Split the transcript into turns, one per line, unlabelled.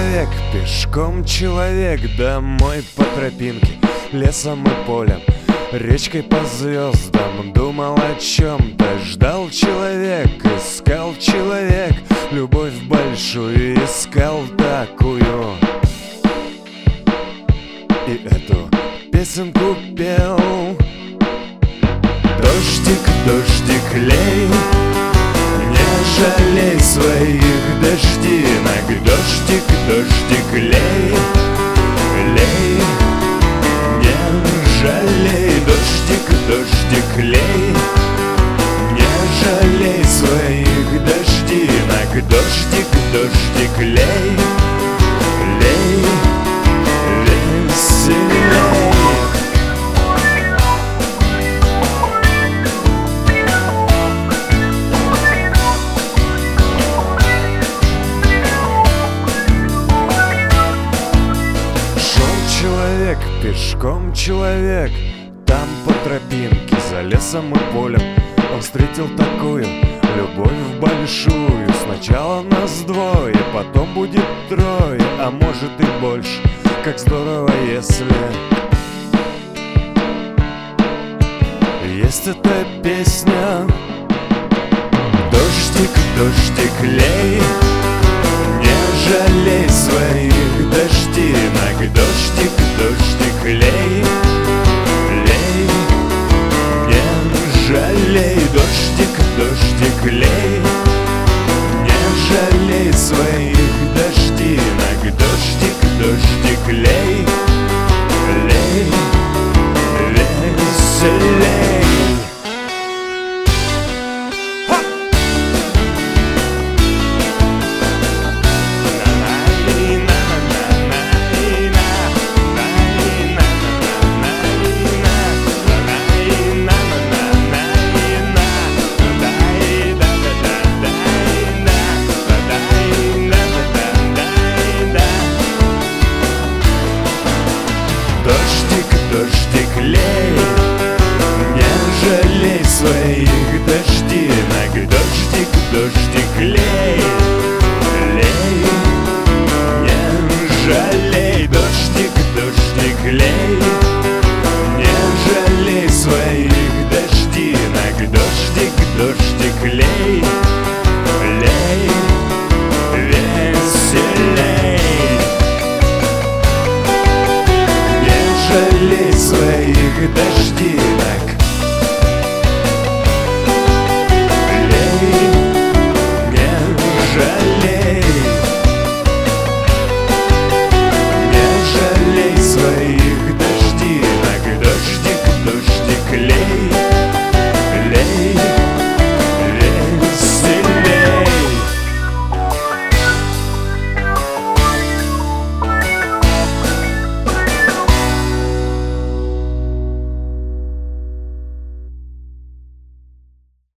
человек, пешком человек, домой по тропинке, лесом и полем, речкой по звездам. Думал о чем-то, ждал человек, искал человек, любовь большую искал такую. И эту песенку пел. Дождик, дождик, лей, не жалей своих дождинок. Дождик, дождик, лей, лей, не жалей. Дождик, дождик, лей, не жалей своих дождинок. Дождик, дождик, лей, лей, веселей. Человек, пешком человек, там по тропинке, за лесом и полем он встретил такую любовь большую. Сначала нас двое, потом будет трое, а может и больше. Как здорово, если есть эта песня. Дождик, дождик, лей, не жалей своих дождинок. Дождик, дождик, лей, лей, не жалей. Дождик, дождик, лей, не жалей своих дождинок. Дождик, дождик, лей, лей, веселей. Дождик, дождик, лей, не жалей своих дождинок. Дождик, дождик, лей, лей, не жалей. Дождик, дождик, лей, не жалей своих дождинок. Дождик, дождик, лей, лей, веселей. Жалей своих дождинок.